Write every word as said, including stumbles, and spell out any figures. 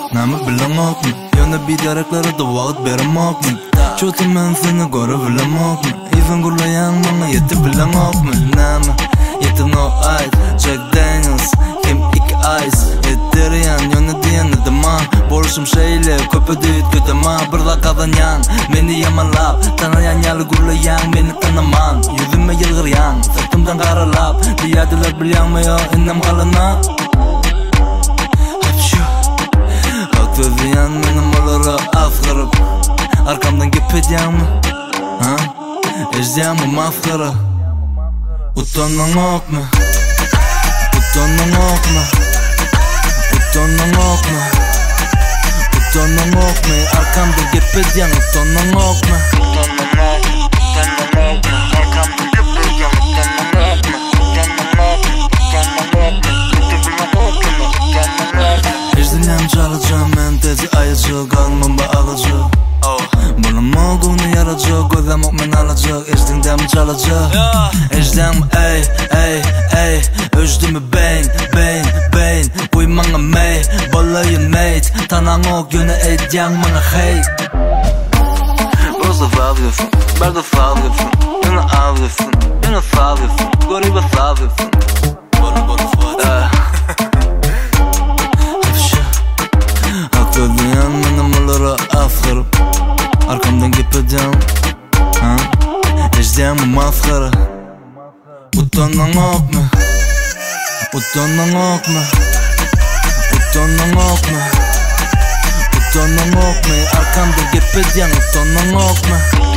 Namı bilemokmu? Yana bir daraklara da vakit veremokmu? Çoğutu men seni görebilemokmu? İzin gurlayan bana yetti bilemokmu? Namı yetti no eyes Jack Daniels Kim iki ice Yetteriyen yana diyen edema Boruşum şeyle köpü düğüt kötema Birla kazanyan Beni yamalap Tanayan yalı gurlayan Beni tanıman Yüzüme yılgıryan Sırtımdan karalap Diyadiler bilyanmıyor innem kalına Gözleyen benim olara afgarıp Arkamdan gepedyan mı? Ha? Ejdeyan mı mafkara? Utanman ok mu? Utanman ok mu? Utanman ok mu? Utanman ok mu? Arkamdan gepedyan utanman ok mu? Utanman ok mu? Utanman ok mu? Arkamdan gepedyan utanman ok mu? Utanman ok mu? Utanman ok mu? Utanman ok mu? Utanman ok mu? Ejdeyan çalacağım ben tezi ayacak Kalmam ba alacak Bunun olduğunu yaracak Gözlem ok men alacak Ejdeyan mi çalacak Ejdeyan mi ey ey ey Öjdü mü beyn beyn beyn Uymana mey Balayın mate Tanan ok yöne edyan bana hey Burası favrifin Berda favrifin Yana avrifin Yana favrifin Goriba favrifin Bora bora favrifin Gözleyen benim olara afgarıp Arkamdan gepedyan ha? Ejdeyan mı mafkara? Utanman ok mu? Utanman ok mu? Utanman ok mu? Utanman ok mu? Arkamdan gepedyan utanman ok mu?